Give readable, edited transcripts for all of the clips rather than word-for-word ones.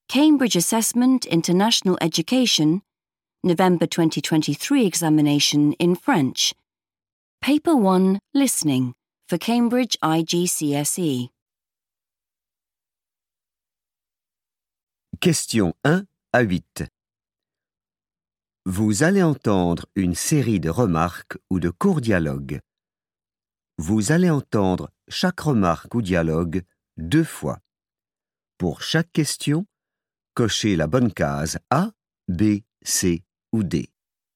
Cambridge Assessment International Education, November 2023 examination in French. Paper 1, Listening, for Cambridge IGCSE. Question 1 à 8. Vous allez entendre une série de remarques ou de courts dialogues. Vous allez entendre chaque remarque ou dialogue 2 fois. Pour chaque question, cochez la bonne case A, B, C ou D.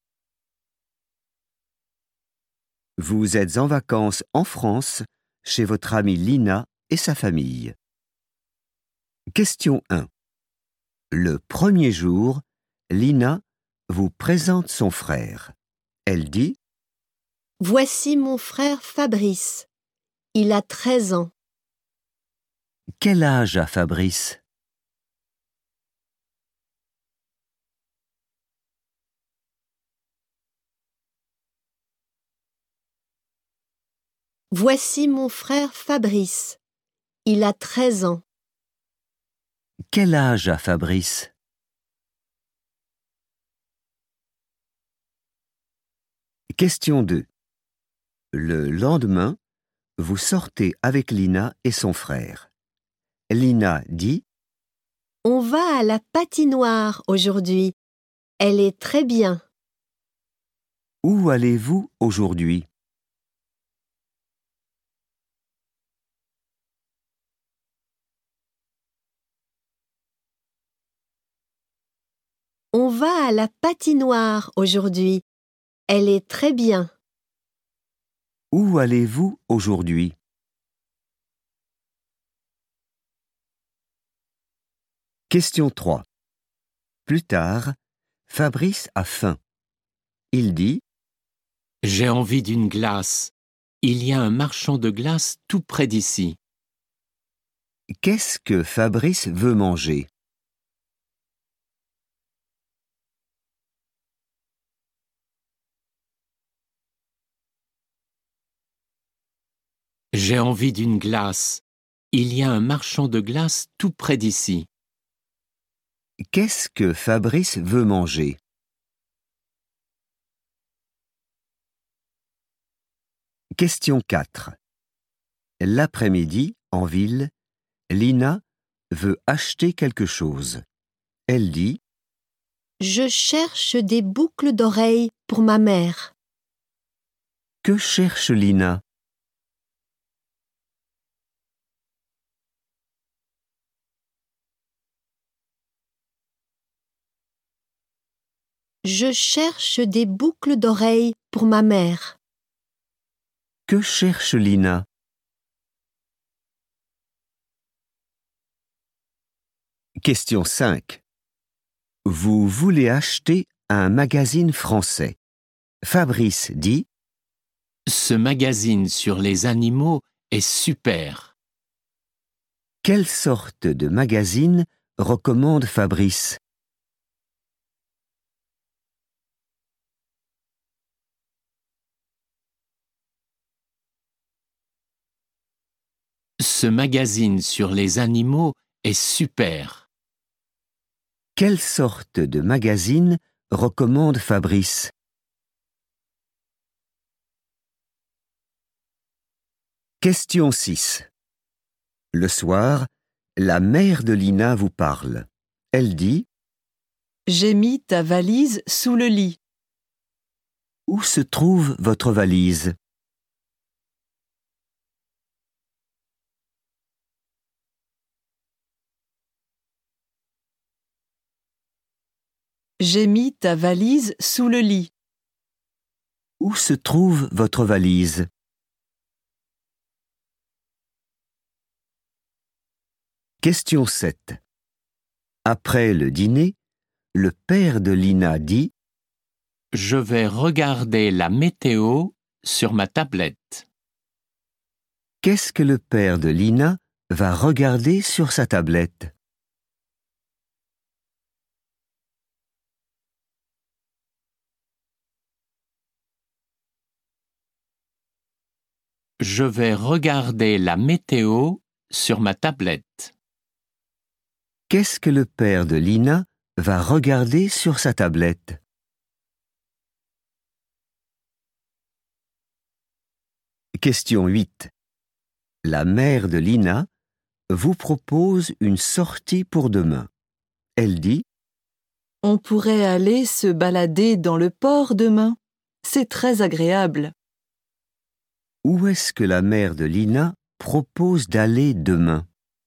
Vous êtes en vacances en France chez votre amie Lina et sa famille. Question 1. Le premier jour, Lina vous présente son frère. Elle dit « Voici mon frère Fabrice. Il a 13 ans. » Quel âge a Fabrice? Voici mon frère Fabrice. Il a 13 ans. Quel âge a Fabrice? Question 2. Le lendemain, vous sortez avec Lina et son frère. Lina dit « On va à la patinoire aujourd'hui. Elle est très bien. » Où allez-vous aujourd'hui? On va à la patinoire aujourd'hui. Elle est très bien. Où allez-vous aujourd'hui? Question 3. Plus tard, Fabrice a faim. Il dit « J'ai envie d'une glace. Il y a un marchand de glace tout près d'ici. » Qu'est-ce que Fabrice veut manger? J'ai envie d'une glace. Il y a un marchand de glace tout près d'ici. Qu'est-ce que Fabrice veut manger? Question 4. L'après-midi, en ville, Lina veut acheter quelque chose. Elle dit « Je cherche des boucles d'oreilles pour ma mère. » Que cherche Lina? Je cherche des boucles d'oreilles pour ma mère. Que cherche Lina? Question 5. Vous voulez acheter un magazine français. Fabrice dit « Ce magazine sur les animaux est super. » Quelle sorte de magazine recommande Fabrice? Ce magazine sur les animaux est super. Quelle sorte de magazine recommande Fabrice? Question 6. Le soir, la mère de Lina vous parle. Elle dit « J'ai mis ta valise sous le lit. » Où se trouve votre valise? J'ai mis ta valise sous le lit. Où se trouve votre valise? Question 7. Après le dîner, le père de Lina dit « Je vais regarder la météo sur ma tablette. » Qu'est-ce que le père de Lina va regarder sur sa tablette? Je vais regarder la météo sur ma tablette. Qu'est-ce que le père de Lina va regarder sur sa tablette? Question 8. La mère de Lina vous propose une sortie pour demain. Elle dit: On pourrait aller se balader dans le port demain. C'est très agréable. Où est-ce que la mère de Lina propose d'aller demain?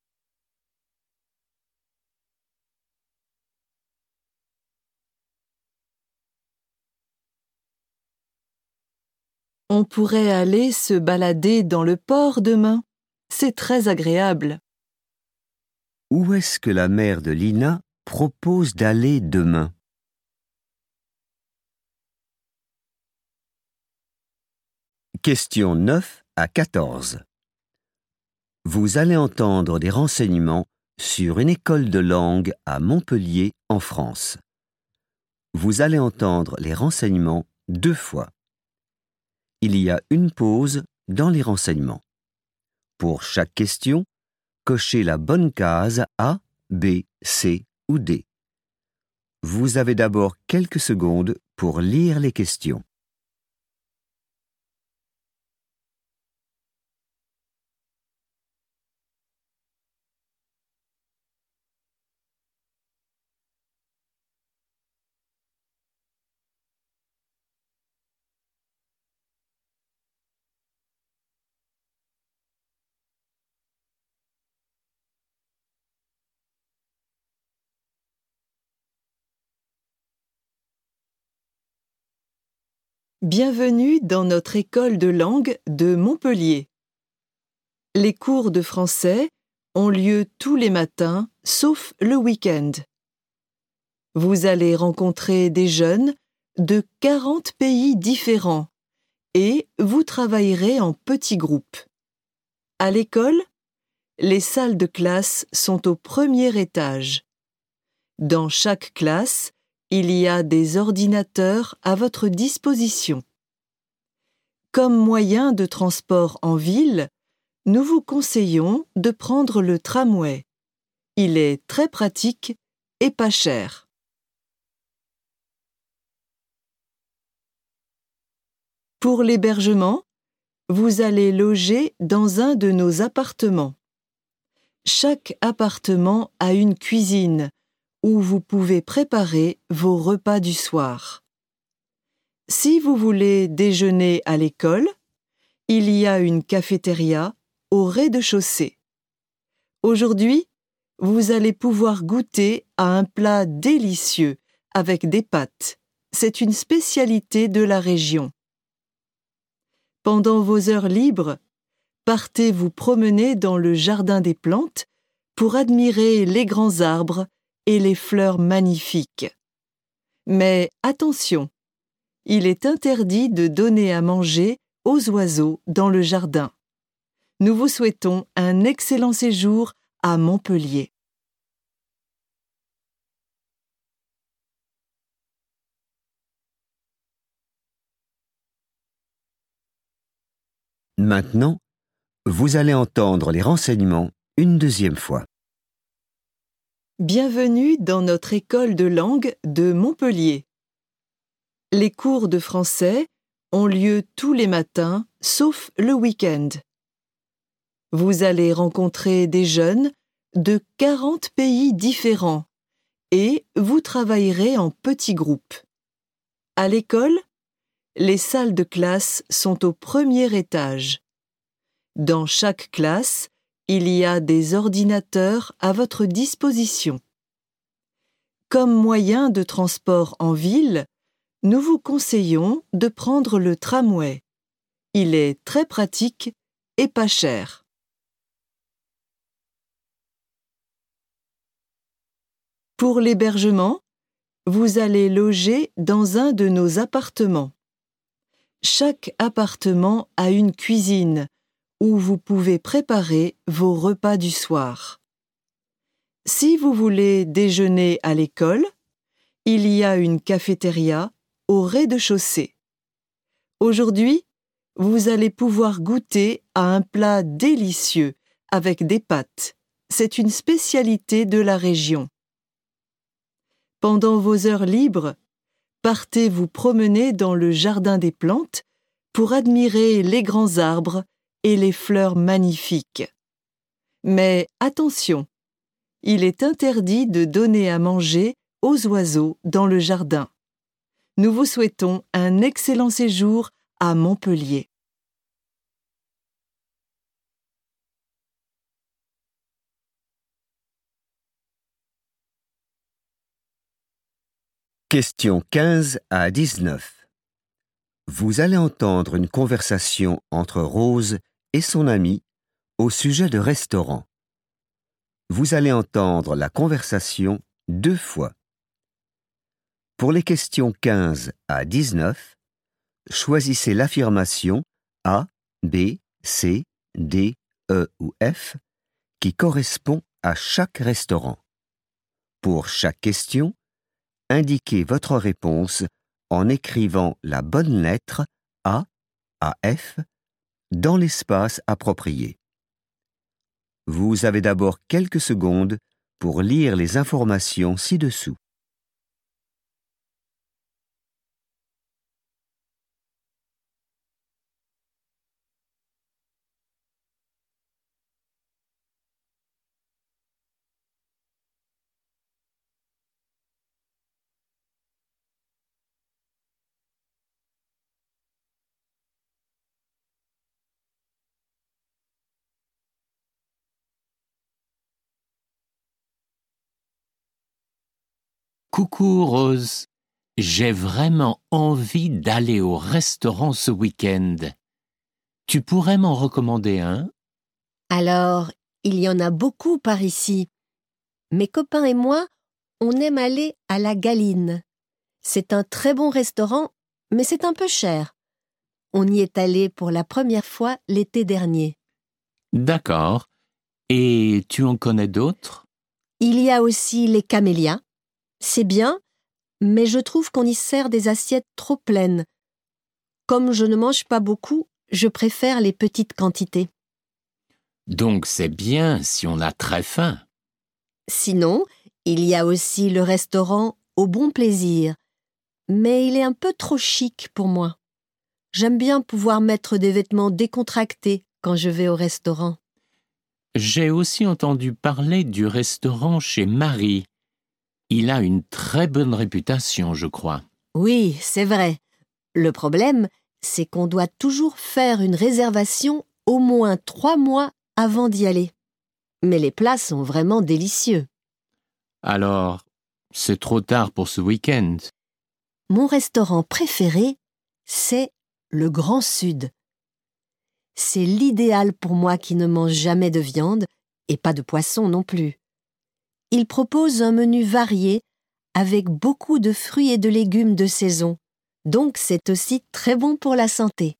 On pourrait aller se balader dans le port demain. C'est très agréable. Où est-ce que la mère de Lina propose d'aller demain? Questions 9 à 14. Vous allez entendre des renseignements sur une école de langue à Montpellier, en France. Vous allez entendre les renseignements 2 fois. Il y a une pause dans les renseignements. Pour chaque question, cochez la bonne case A, B, C ou D. Vous avez d'abord quelques secondes pour lire les questions. Bienvenue dans notre école de langue de Montpellier. Les cours de français ont lieu tous les matins, sauf le week-end. Vous allez rencontrer des jeunes de 40 pays différents et vous travaillerez en petits groupes. À l'école, les salles de classe sont au premier étage. Dans chaque classe, il y a des ordinateurs à votre disposition. Comme moyen de transport en ville, nous vous conseillons de prendre le tramway. Il est très pratique et pas cher. Pour l'hébergement, vous allez loger dans un de nos appartements. Chaque appartement a une cuisine où vous pouvez préparer vos repas du soir. Si vous voulez déjeuner à l'école, il y a une cafétéria au rez-de-chaussée. Aujourd'hui, vous allez pouvoir goûter à un plat délicieux avec des pâtes. C'est une spécialité de la région. Pendant vos heures libres, partez vous promener dans le jardin des plantes pour admirer les grands arbres et les fleurs magnifiques. Mais attention, il est interdit de donner à manger aux oiseaux dans le jardin. Nous vous souhaitons un excellent séjour à Montpellier. Maintenant, vous allez entendre les renseignements une deuxième fois. Bienvenue dans notre école de langue de Montpellier. Les cours de français ont lieu tous les matins, sauf le week-end. Vous allez rencontrer des jeunes de 40 pays différents et vous travaillerez en petits groupes. À l'école, les salles de classe sont au premier étage. Dans chaque classe, il y a des ordinateurs à votre disposition. Comme moyen de transport en ville, nous vous conseillons de prendre le tramway. Il est très pratique et pas cher. Pour l'hébergement, vous allez loger dans un de nos appartements. Chaque appartement a une cuisine où vous pouvez préparer vos repas du soir. Si vous voulez déjeuner à l'école, il y a une cafétéria au rez-de-chaussée. Aujourd'hui, vous allez pouvoir goûter à un plat délicieux avec des pâtes. c'est une spécialité de la région. Pendant vos heures libres, partez vous promener dans le jardin des plantes pour admirer les grands arbres et les fleurs magnifiques. Mais attention, il est interdit de donner à manger aux oiseaux dans le jardin. Nous vous souhaitons un excellent séjour à Montpellier. Questions 15 à 19. Vous allez entendre une conversation entre Rose et son amie au sujet de restaurants. Vous allez entendre la conversation 2 fois. Pour les questions 15 à 19, choisissez l'affirmation A, B, C, D, E ou F qui correspond à chaque restaurant. Pour chaque question, indiquez votre réponse en écrivant la bonne lettre A à F dans l'espace approprié. Vous avez d'abord quelques secondes pour lire les informations ci-dessous. Coucou Rose, j'ai vraiment envie d'aller au restaurant ce week-end. Tu pourrais m'en recommander un? Alors, il y en a beaucoup par ici. Mes copains et moi, on aime aller à la Galine. C'est un très bon restaurant, mais c'est un peu cher. On y est allé pour la première fois l'été dernier. D'accord. Et tu en connais d'autres? Il y a aussi les camélias. C'est bien, mais je trouve qu'on y sert des assiettes trop pleines. Comme je ne mange pas beaucoup, je préfère les petites quantités. Donc c'est bien si on a très faim. Sinon, il y a aussi le restaurant Au Bon Plaisir, mais il est un peu trop chic pour moi. J'aime bien pouvoir mettre des vêtements décontractés quand je vais au restaurant. J'ai aussi entendu parler du restaurant chez Marie. Il a une très bonne réputation, je crois. Oui, c'est vrai. Le problème, c'est qu'on doit toujours faire une réservation au moins 3 mois avant d'y aller. Mais les plats sont vraiment délicieux. Alors, c'est trop tard pour ce week-end. Mon restaurant préféré, c'est le Grand Sud. C'est l'idéal pour moi qui ne mange jamais de viande et pas de poisson non plus. Il propose un menu varié avec beaucoup de fruits et de légumes de saison, donc c'est aussi très bon pour la santé.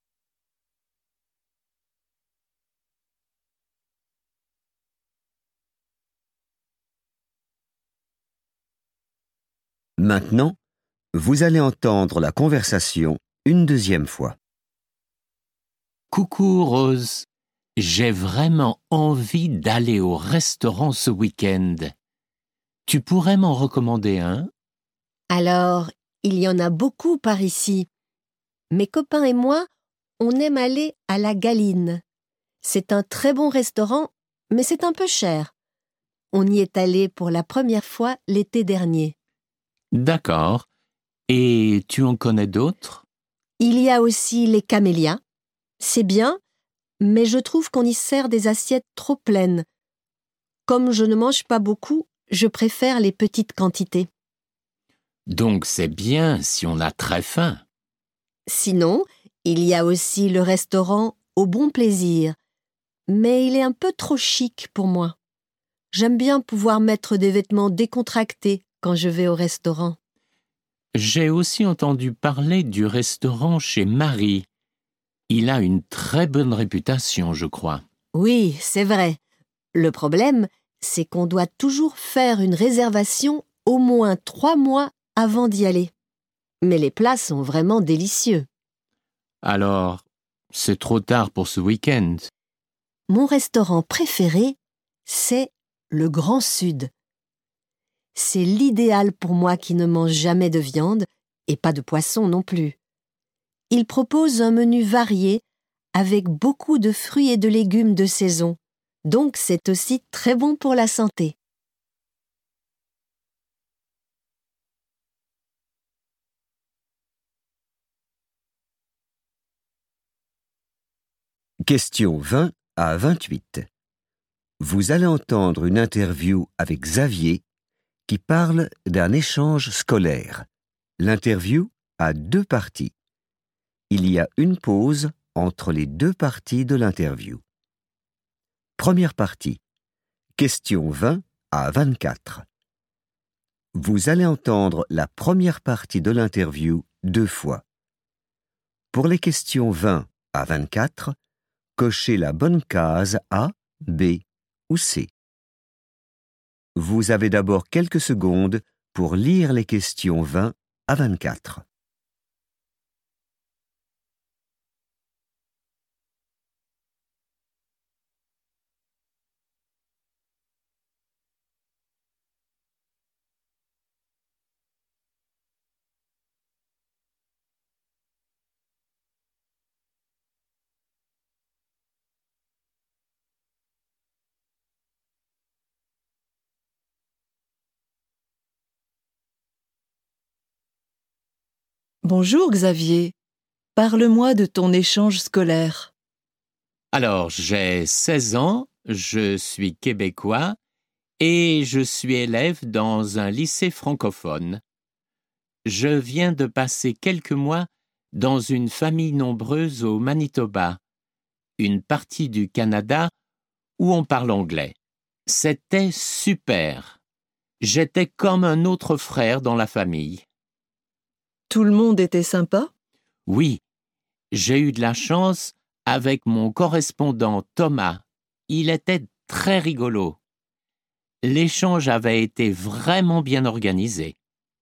Maintenant, vous allez entendre la conversation une deuxième fois. Coucou Rose, j'ai vraiment envie d'aller au restaurant ce week-end. Tu pourrais m'en recommander un? Alors, il y en a beaucoup par ici. Mes copains et moi, on aime aller à la Galine. C'est un très bon restaurant, mais c'est un peu cher. On y est allé pour la première fois l'été dernier. D'accord. Et tu en connais d'autres? Il y a aussi les camélias. C'est bien, mais je trouve qu'on y sert des assiettes trop pleines. Comme je ne mange pas beaucoup, je préfère les petites quantités. Donc c'est bien si on a très faim. Sinon, il y a aussi le restaurant Au Bon Plaisir, mais il est un peu trop chic pour moi. J'aime bien pouvoir mettre des vêtements décontractés quand je vais au restaurant. J'ai aussi entendu parler du restaurant chez Marie. Il a une très bonne réputation, je crois. Oui, c'est vrai. Le problème, c'est qu'on doit toujours faire une réservation au moins 3 mois avant d'y aller. Mais les plats sont vraiment délicieux. Alors, c'est trop tard pour ce week-end. Mon restaurant préféré, c'est le Grand Sud. C'est l'idéal pour moi qui ne mange jamais de viande et pas de poisson non plus. Il propose un menu varié avec beaucoup de fruits et de légumes de saison, donc c'est aussi très bon pour la santé. Questions 20 à 28. Vous allez entendre une interview avec Xavier qui parle d'un échange scolaire. L'interview a 2 parties. Il y a une pause entre les 2 parties de l'interview. Première partie. Questions 20 à 24. Vous allez entendre la première partie de l'interview 2 fois. Pour les questions 20 à 24, cochez la bonne case A, B ou C. Vous avez d'abord quelques secondes pour lire les questions 20 à 24. Bonjour Xavier, parle-moi de ton échange scolaire. Alors, j'ai 16 ans, je suis québécois et je suis élève dans un lycée francophone. Je viens de passer quelques mois dans une famille nombreuse au Manitoba, une partie du Canada où on parle anglais. C'était super. J'étais comme un autre frère dans la famille. Tout le monde était sympa? Oui, j'ai eu de la chance avec mon correspondant Thomas. Il était très rigolo. L'échange avait été vraiment bien organisé.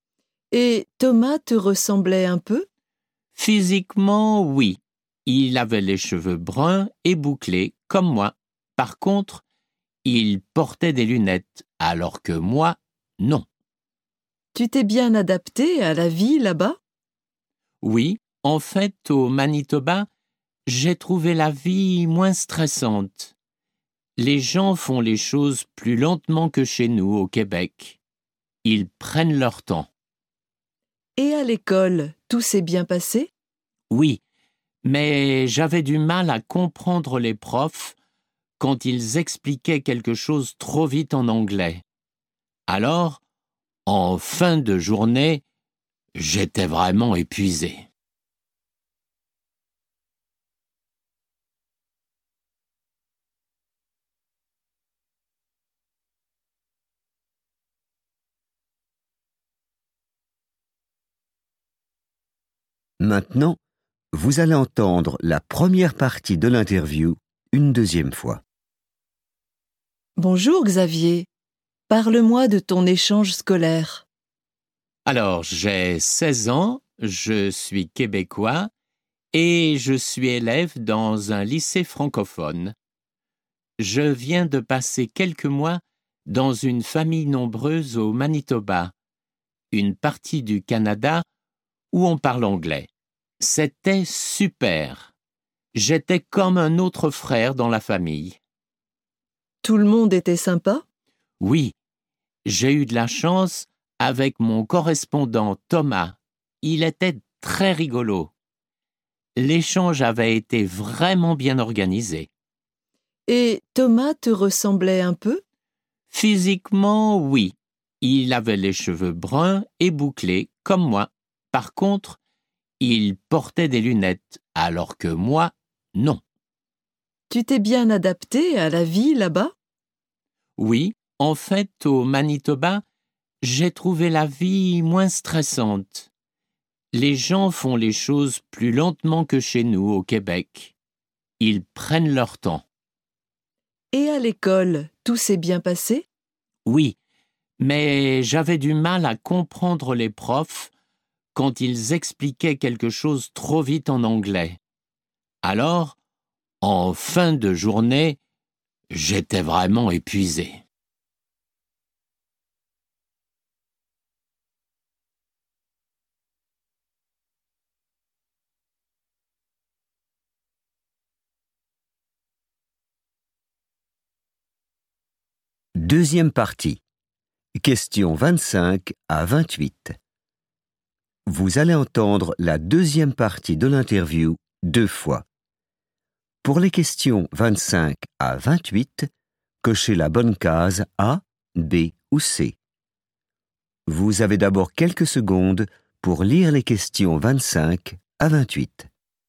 Et Thomas te ressemblait un peu? Physiquement, oui. Il avait les cheveux bruns et bouclés, comme moi. Par contre, il portait des lunettes, alors que moi, non. Tu t'es bien adapté à la vie là-bas? Oui, en fait, au Manitoba, j'ai trouvé la vie moins stressante. Les gens font les choses plus lentement que chez nous, au Québec. Ils prennent leur temps. Et à l'école, tout s'est bien passé? Oui, mais j'avais du mal à comprendre les profs quand ils expliquaient quelque chose trop vite en anglais. Alors, en fin de journée, j'étais vraiment épuisé. Maintenant, vous allez entendre la première partie de l'interview une deuxième fois. Bonjour Xavier, parle-moi de ton échange scolaire. Alors, j'ai 16 ans, je suis québécois et je suis élève dans un lycée francophone. Je viens de passer quelques mois dans une famille nombreuse au Manitoba, une partie du Canada où on parle anglais. C'était super. J'étais comme un autre frère dans la famille. Tout le monde était sympa? Oui, j'ai eu de la chance avec mon correspondant Thomas. Il était très rigolo. L'échange avait été vraiment bien organisé. Et Thomas te ressemblait un peu? Physiquement, oui. Il avait les cheveux bruns et bouclés, comme moi. Par contre, il portait des lunettes, alors que moi, non. Tu t'es bien adapté à la vie là-bas? Oui, en fait, au Manitoba, j'ai trouvé la vie moins stressante. Les gens font les choses plus lentement que chez nous, au Québec. Ils prennent leur temps. Et à l'école, tout s'est bien passé? Oui, mais j'avais du mal à comprendre les profs quand ils expliquaient quelque chose trop vite en anglais. Alors, en fin de journée, j'étais vraiment épuisé. Deuxième partie. Questions 25 à 28. Vous allez entendre la deuxième partie de l'interview 2 fois. Pour les questions 25 à 28, cochez la bonne case A, B ou C. Vous avez d'abord quelques secondes pour lire les questions 25 à 28.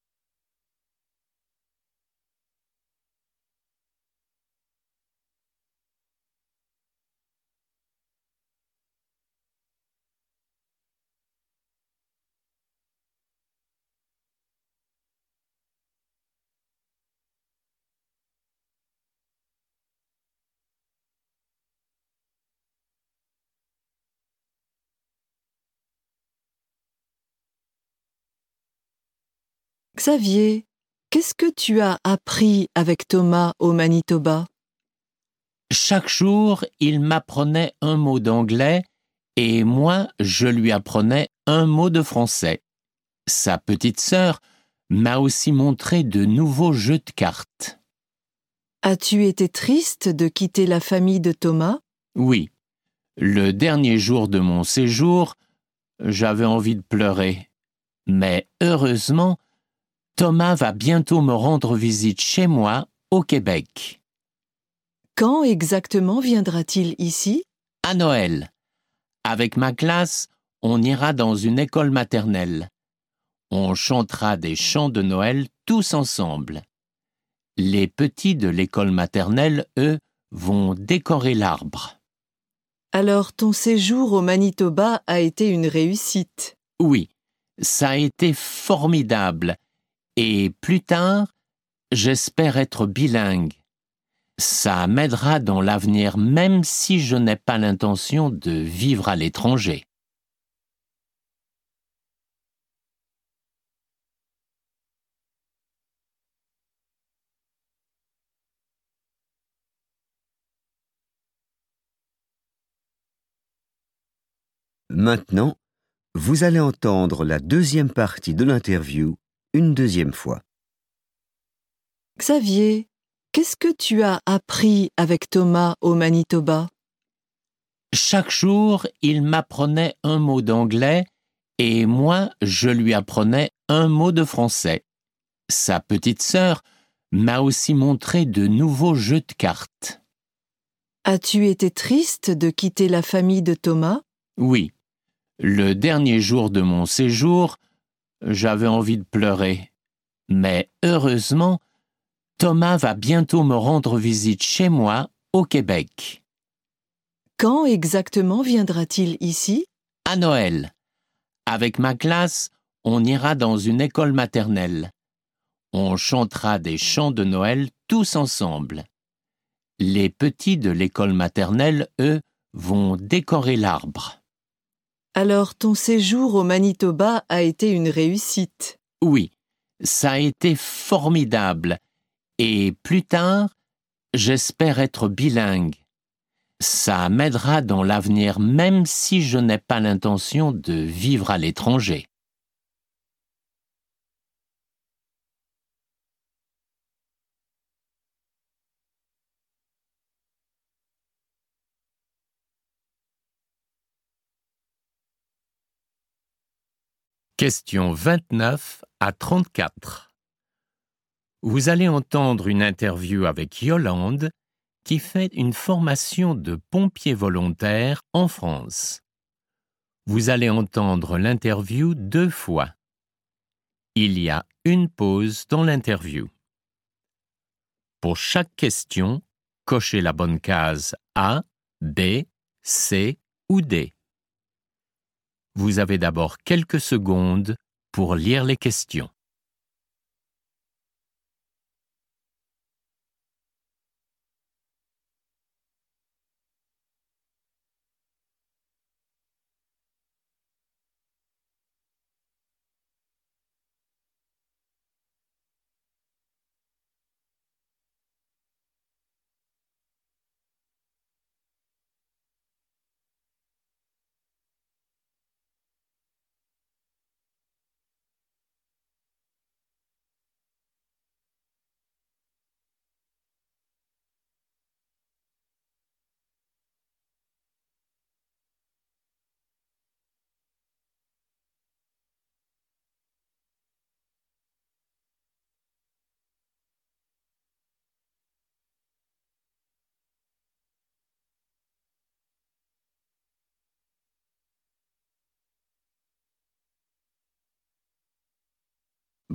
Xavier, qu'est-ce que tu as appris avec Thomas au Manitoba? Chaque jour, il m'apprenait un mot d'anglais et moi, je lui apprenais un mot de français. Sa petite sœur m'a aussi montré de nouveaux jeux de cartes. As-tu été triste de quitter la famille de Thomas? Oui, le dernier jour de mon séjour, j'avais envie de pleurer. Mais heureusement, Thomas va bientôt me rendre visite chez moi, au Québec. Quand exactement viendra-t-il ici? À Noël. Avec ma classe, on ira dans une école maternelle. On chantera des chants de Noël tous ensemble. Les petits de l'école maternelle, eux, vont décorer l'arbre. Alors ton séjour au Manitoba a été une réussite. Oui, ça a été formidable. Et plus tard, j'espère être bilingue. Ça m'aidera dans l'avenir même si je n'ai pas l'intention de vivre à l'étranger. Maintenant, vous allez entendre la deuxième partie de l'interview une deuxième fois. Xavier, qu'est-ce que tu as appris avec Thomas au Manitoba? Chaque jour, il m'apprenait un mot d'anglais et moi, je lui apprenais un mot de français. Sa petite sœur m'a aussi montré de nouveaux jeux de cartes. As-tu été triste de quitter la famille de Thomas? Oui, le dernier jour de mon séjour, j'avais envie de pleurer. Mais heureusement, Thomas va bientôt me rendre visite chez moi, au Québec. Quand exactement viendra-t-il ici? À Noël. Avec ma classe, on ira dans une école maternelle. On chantera des chants de Noël tous ensemble. Les petits de l'école maternelle, eux, vont décorer l'arbre. Alors ton séjour au Manitoba a été une réussite. Oui, ça a été formidable. Et plus tard, j'espère être bilingue. Ça m'aidera dans l'avenir même si je n'ai pas l'intention de vivre à l'étranger. Questions 29 à 34. Vous allez entendre une interview avec Yolande qui fait une formation de pompier volontaire en France. Vous allez entendre l'interview 2 fois. Il y a une pause dans l'interview. Pour chaque question, cochez la bonne case A, B, C ou D. Vous avez d'abord quelques secondes pour lire les questions.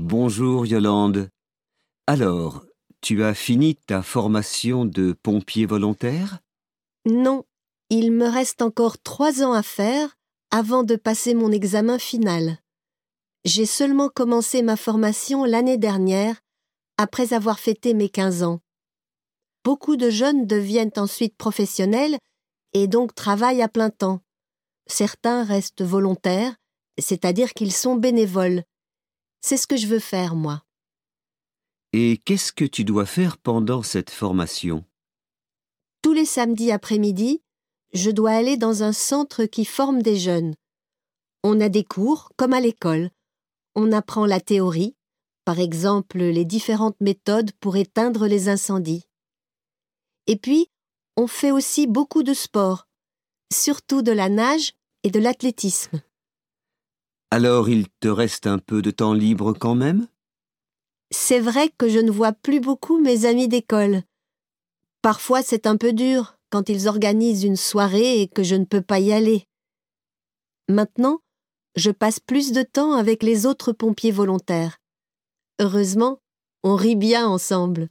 Bonjour Yolande. Alors, tu as fini ta formation de pompier volontaire? Non, il me reste encore 3 ans à faire avant de passer mon examen final. J'ai seulement commencé ma formation l'année dernière, après avoir fêté mes 15 ans. Beaucoup de jeunes deviennent ensuite professionnels et donc travaillent à plein temps. Certains restent volontaires, c'est-à-dire qu'ils sont bénévoles. C'est ce que je veux faire, moi. Et qu'est-ce que tu dois faire pendant cette formation? Tous les samedis après-midi, je dois aller dans un centre qui forme des jeunes. On a des cours, comme à l'école. On apprend la théorie, par exemple les différentes méthodes pour éteindre les incendies. Et puis, on fait aussi beaucoup de sport, surtout de la nage et de l'athlétisme. Alors il te reste un peu de temps libre quand même? C'est vrai que je ne vois plus beaucoup mes amis d'école. Parfois c'est un peu dur quand ils organisent une soirée et que je ne peux pas y aller. Maintenant, je passe plus de temps avec les autres pompiers volontaires. Heureusement, on rit bien ensemble.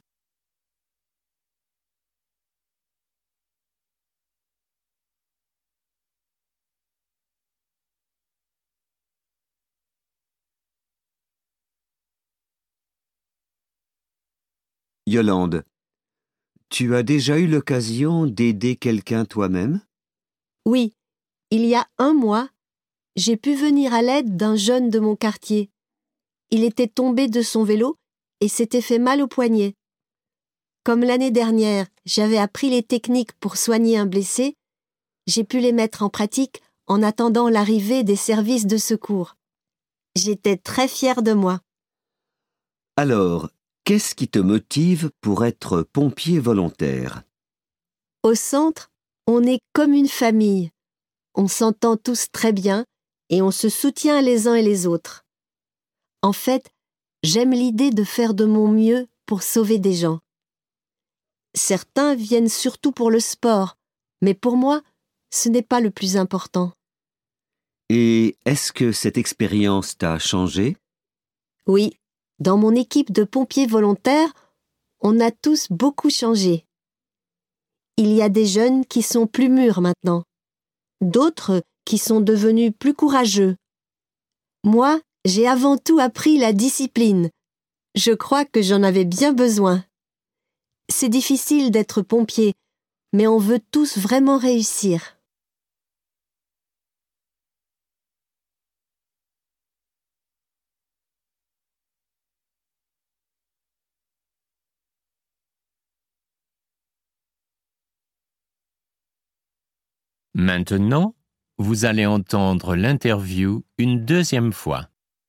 Yolande, tu as déjà eu l'occasion d'aider quelqu'un toi-même? Oui, il y a 1 mois, j'ai pu venir à l'aide d'un jeune de mon quartier. Il était tombé de son vélo et s'était fait mal au poignet. Comme l'année dernière, j'avais appris les techniques pour soigner un blessé, j'ai pu les mettre en pratique en attendant l'arrivée des services de secours. J'étais très fière de moi. Alors, qu'est-ce qui te motive pour être pompier volontaire? Au centre, on est comme une famille. On s'entend tous très bien et on se soutient les uns et les autres. En fait, j'aime l'idée de faire de mon mieux pour sauver des gens. Certains viennent surtout pour le sport, mais pour moi, ce n'est pas le plus important. Et est-ce que cette expérience t'a changé? Oui, dans mon équipe de pompiers volontaires, on a tous beaucoup changé. Il y a des jeunes qui sont plus mûrs maintenant, d'autres qui sont devenus plus courageux. Moi, j'ai avant tout appris la discipline. Je crois que j'en avais bien besoin. C'est difficile d'être pompier, mais on veut tous vraiment réussir. Maintenant, vous allez entendre l'interview une deuxième fois.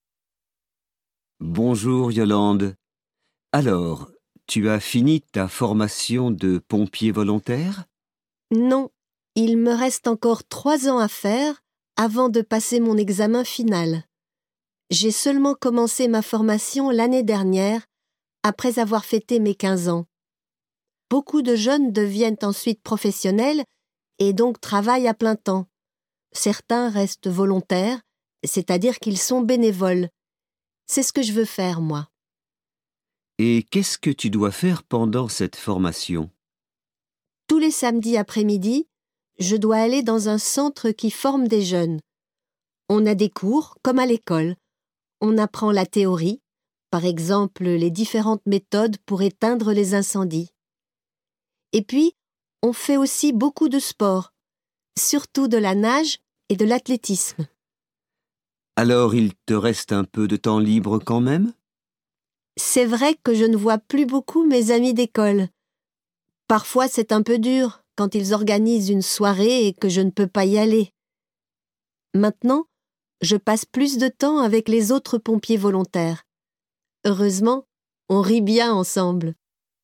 Bonjour Yolande. Alors, tu as fini ta formation de pompier volontaire? Non, il me reste encore 3 ans à faire avant de passer mon examen final. J'ai seulement commencé ma formation l'année dernière, après avoir fêté mes 15 ans. Beaucoup de jeunes deviennent ensuite professionnels et donc travaillent à plein temps. Certains restent volontaires, c'est-à-dire qu'ils sont bénévoles. C'est ce que je veux faire, moi. Et qu'est-ce que tu dois faire pendant cette formation? Tous les samedis après-midi, je dois aller dans un centre qui forme des jeunes. On a des cours, comme à l'école. On apprend la théorie, par exemple les différentes méthodes pour éteindre les incendies. Et puis, on fait aussi beaucoup de sport, surtout de la nage et de l'athlétisme. Alors il te reste un peu de temps libre quand même? C'est vrai que je ne vois plus beaucoup mes amis d'école. Parfois c'est un peu dur quand ils organisent une soirée et que je ne peux pas y aller. Maintenant, je passe plus de temps avec les autres pompiers volontaires. Heureusement, on rit bien ensemble.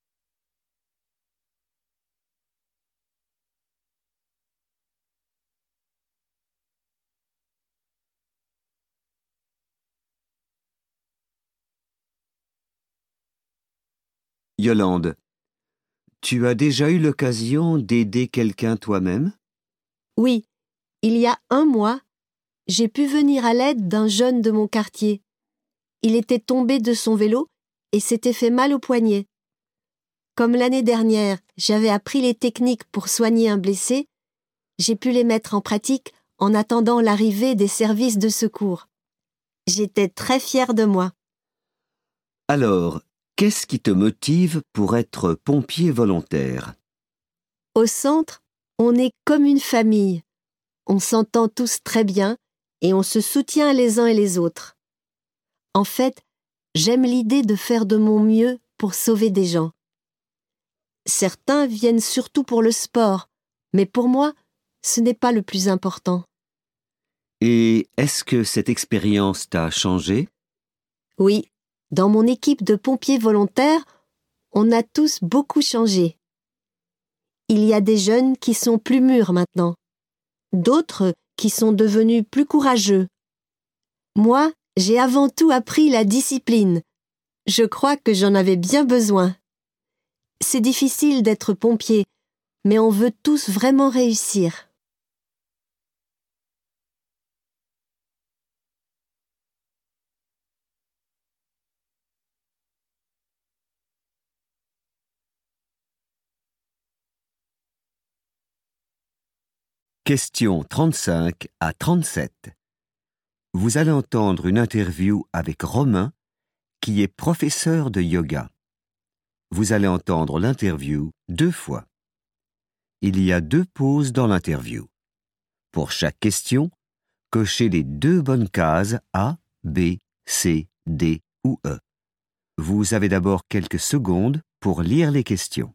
Yolande, tu as déjà eu l'occasion d'aider quelqu'un toi-même? Oui, il y a 1 mois, j'ai pu venir à l'aide d'un jeune de mon quartier. il était tombé de son vélo et s'était fait mal au poignet. Comme l'année dernière, j'avais appris les techniques pour soigner un blessé, j'ai pu les mettre en pratique en attendant l'arrivée des services de secours. J'étais très fière de moi. Alors, qu'est-ce qui te motive pour être pompier volontaire? Au centre, on est comme une famille. On s'entend tous très bien et on se soutient les uns et les autres. En fait, j'aime l'idée de faire de mon mieux pour sauver des gens. Certains viennent surtout pour le sport, mais pour moi, ce n'est pas le plus important. Et est-ce que cette expérience t'a changé? Oui, dans mon équipe de pompiers volontaires, on a tous beaucoup changé. Il y a des jeunes qui sont plus mûrs maintenant, d'autres qui sont devenus plus courageux. Moi, j'ai avant tout appris la discipline. Je crois que j'en avais bien besoin. C'est difficile d'être pompier, mais on veut tous vraiment réussir. Questions 35 à 37. Vous allez entendre une interview avec Romain, qui est professeur de yoga. Vous allez entendre l'interview 2 fois. Il y a 2 pauses dans l'interview. Pour chaque question, cochez les 2 bonnes cases A, B, C, D ou E. Vous avez d'abord quelques secondes pour lire les questions.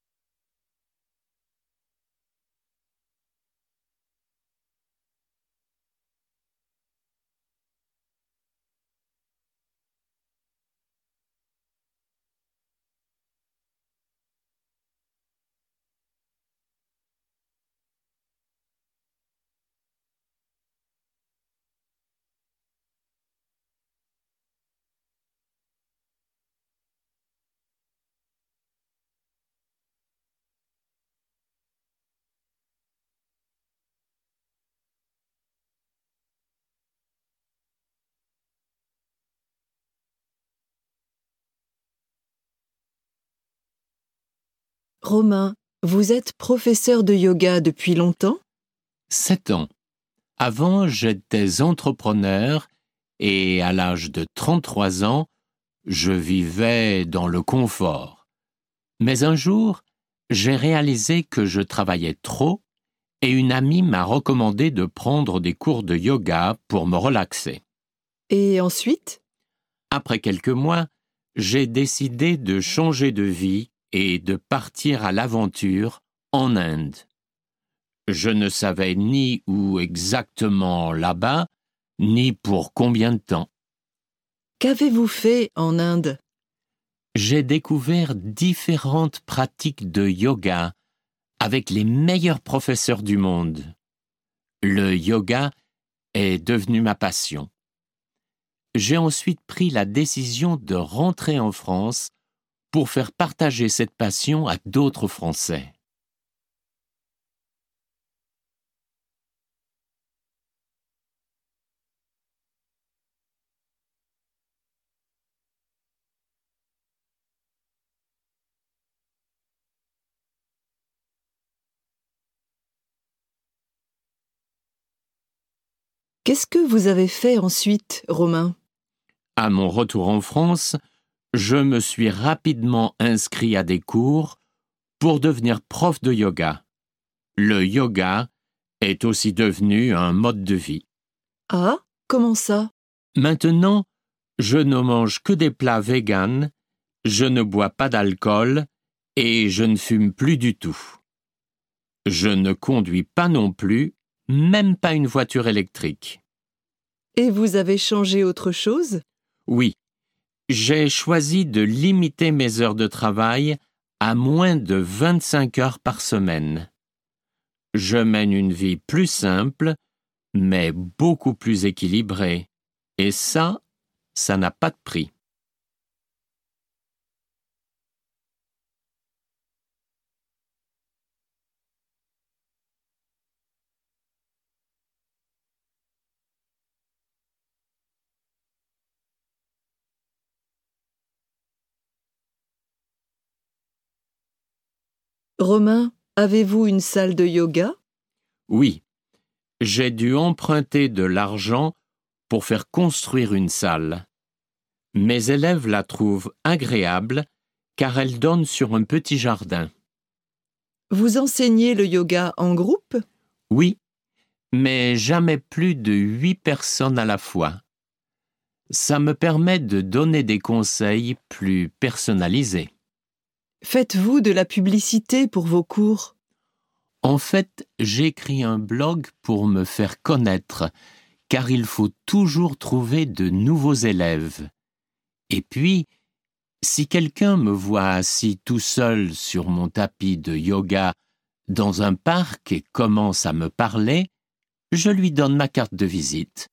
Romain, vous êtes professeur de yoga depuis longtemps? 7 ans. Avant, j'étais entrepreneur et à l'âge de 33 ans, je vivais dans le confort. Mais un jour, j'ai réalisé que je travaillais trop et une amie m'a recommandé de prendre des cours de yoga pour me relaxer. Et ensuite? Après quelques mois, j'ai décidé de changer de vie et de partir à l'aventure en Inde. Je ne savais ni où exactement là-bas, ni pour combien de temps. Qu'avez-vous fait en Inde? J'ai découvert différentes pratiques de yoga avec les meilleurs professeurs du monde. Le yoga est devenu ma passion. J'ai ensuite pris la décision de rentrer en France pour faire partager cette passion à d'autres Français. Qu'est-ce que vous avez fait ensuite, Romain? À mon retour en France, je me suis rapidement inscrit à des cours pour devenir prof de yoga. Le yoga est aussi devenu un mode de vie. Ah, comment ça? Maintenant, je ne mange que des plats véganes, je ne bois pas d'alcool et je ne fume plus du tout. Je ne conduis pas non plus, même pas une voiture électrique. Et vous avez changé autre chose? Oui, j'ai choisi de limiter mes heures de travail à moins de 25 heures par semaine. Je mène une vie plus simple, mais beaucoup plus équilibrée. Et ça n'a pas de prix. Romain, avez-vous une salle de yoga? Oui, j'ai dû emprunter de l'argent pour faire construire une salle. Mes élèves la trouvent agréable car elle donne sur un petit jardin. Vous enseignez le yoga en groupe? Oui, mais jamais plus de 8 personnes à la fois. Ça me permet de donner des conseils plus personnalisés. Faites-vous de la publicité pour vos cours? En fait, j'écris un blog pour me faire connaître, car il faut toujours trouver de nouveaux élèves. Et puis, si quelqu'un me voit assis tout seul sur mon tapis de yoga dans un parc et commence à me parler, je lui donne ma carte de visite.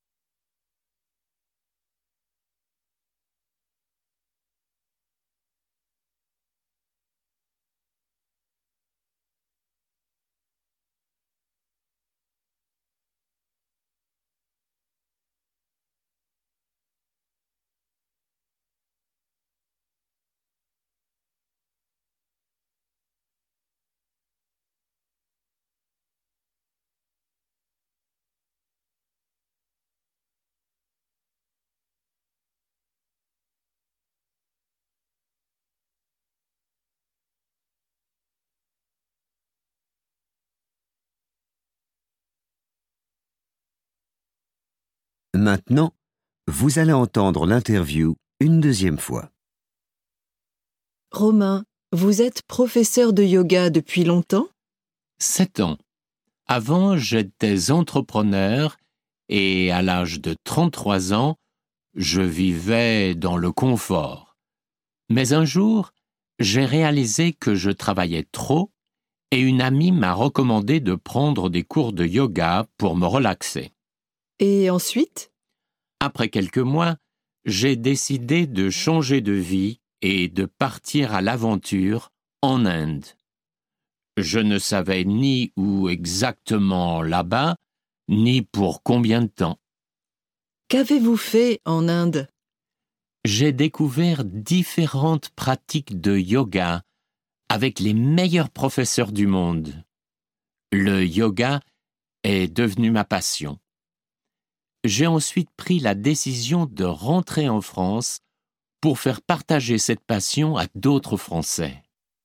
Maintenant, vous allez entendre l'interview une deuxième fois. Romain, vous êtes professeur de yoga depuis longtemps? 7 ans. Avant, j'étais entrepreneur et à l'âge de 33 ans, je vivais dans le confort. Mais un jour, j'ai réalisé que je travaillais trop et une amie m'a recommandé de prendre des cours de yoga pour me relaxer. Et ensuite? Après quelques mois, j'ai décidé de changer de vie et de partir à l'aventure en Inde. Je ne savais ni où exactement là-bas, ni pour combien de temps. Qu'avez-vous fait en Inde? J'ai découvert différentes pratiques de yoga avec les meilleurs professeurs du monde. Le yoga est devenu ma passion. J'ai ensuite pris la décision de rentrer en France pour faire partager cette passion à d'autres Français.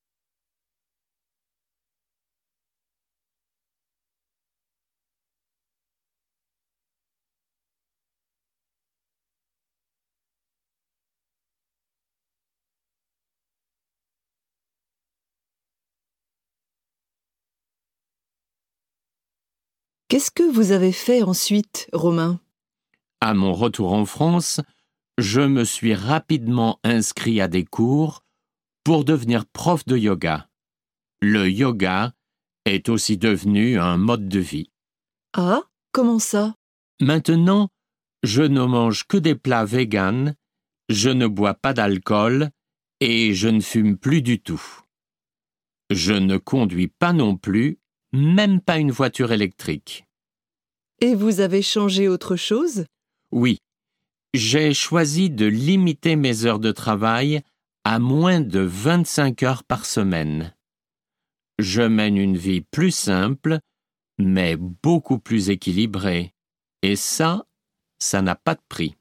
Qu'est-ce que vous avez fait ensuite, Romain? À mon retour en France, je me suis rapidement inscrit à des cours pour devenir prof de yoga. Le yoga est aussi devenu un mode de vie. Ah, comment ça? Maintenant, je ne mange que des plats véganes, je ne bois pas d'alcool et je ne fume plus du tout. Je ne conduis pas non plus, même pas une voiture électrique. Et vous avez changé autre chose? Oui, j'ai choisi de limiter mes heures de travail à moins de 25 heures par semaine. Je mène une vie plus simple, mais beaucoup plus équilibrée. Et ça n'a pas de prix.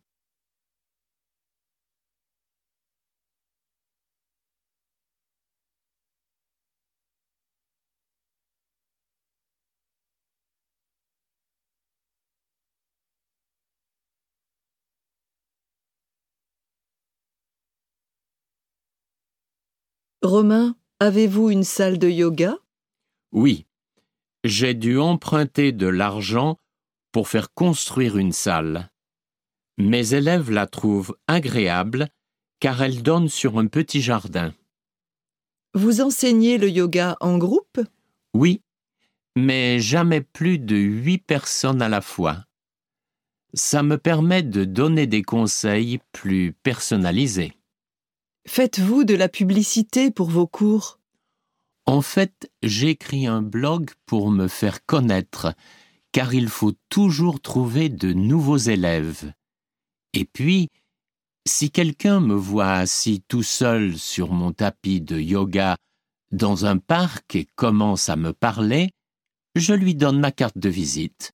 Romain, avez-vous une salle de yoga? Oui, j'ai dû emprunter de l'argent pour faire construire une salle. Mes élèves la trouvent agréable car elle donne sur un petit jardin. Vous enseignez le yoga en groupe? Oui, mais jamais plus de 8 personnes à la fois. Ça me permet de donner des conseils plus personnalisés. Faites-vous de la publicité pour vos cours? En fait, j'écris un blog pour me faire connaître, car il faut toujours trouver de nouveaux élèves. Et puis, si quelqu'un me voit assis tout seul sur mon tapis de yoga dans un parc et commence à me parler, je lui donne ma carte de visite.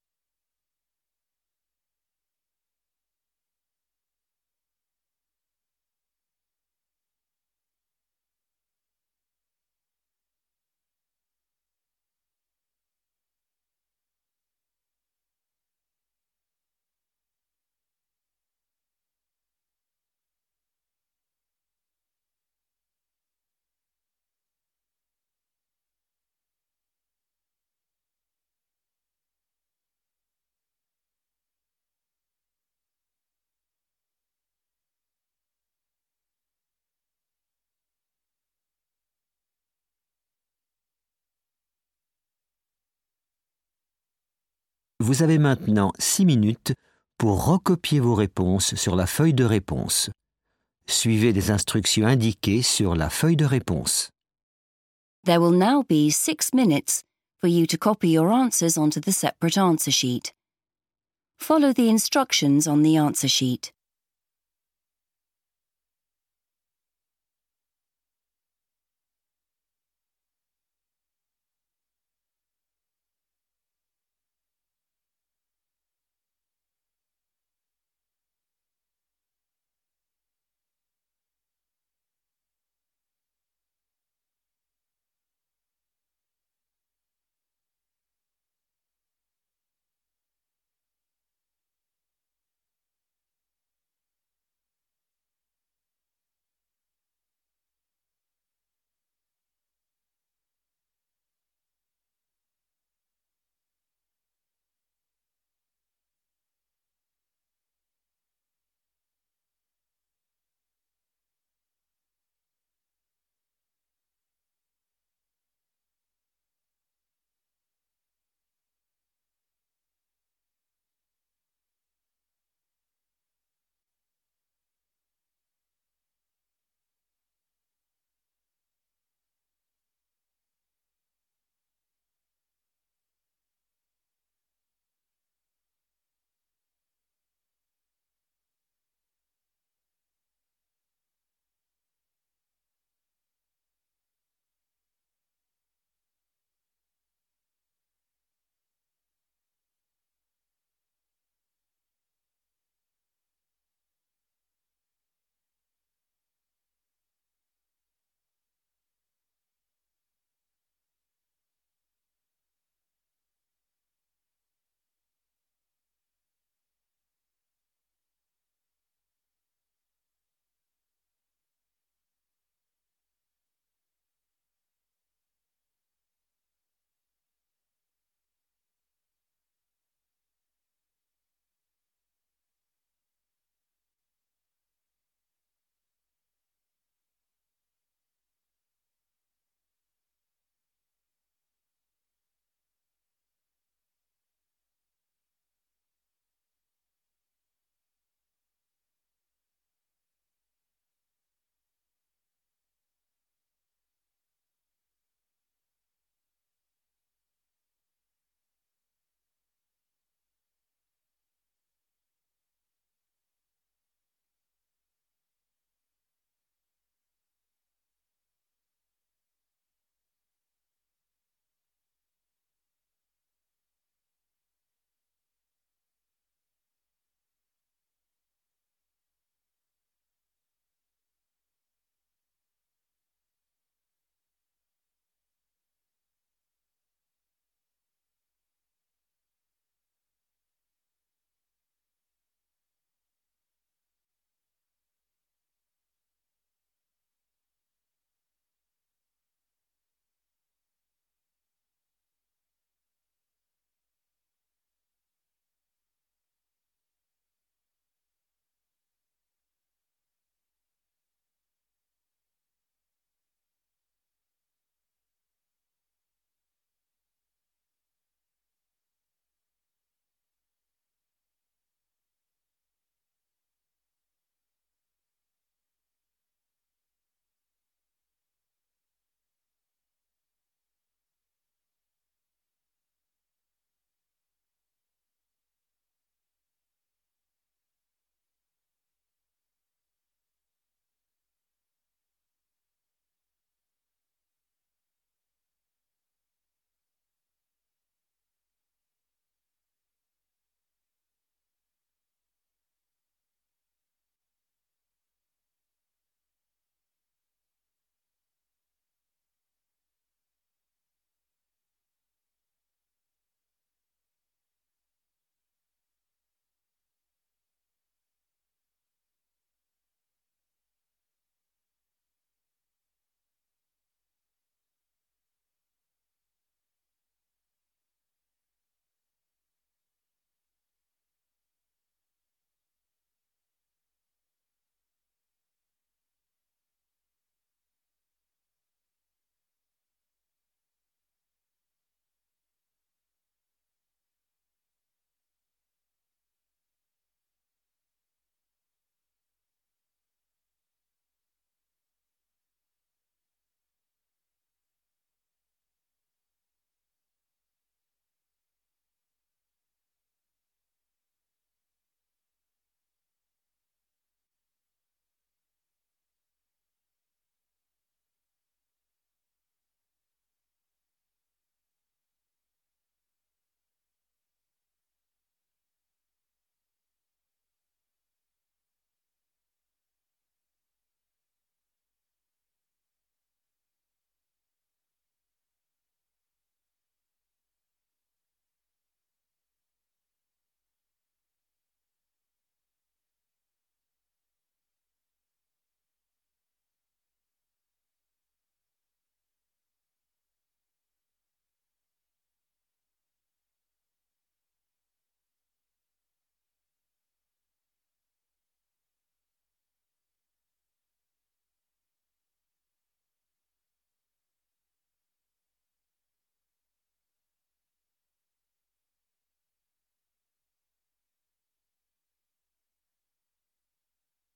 Vous avez maintenant 6 minutes pour recopier vos réponses sur la feuille de réponse. Suivez les instructions indiquées sur la feuille de réponse. There will now be 6 minutes for you to copy your answers onto the separate answer sheet. Follow the instructions on the answer sheet.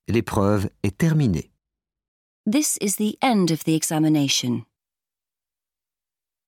L'épreuve est terminée. This is the end of the examination.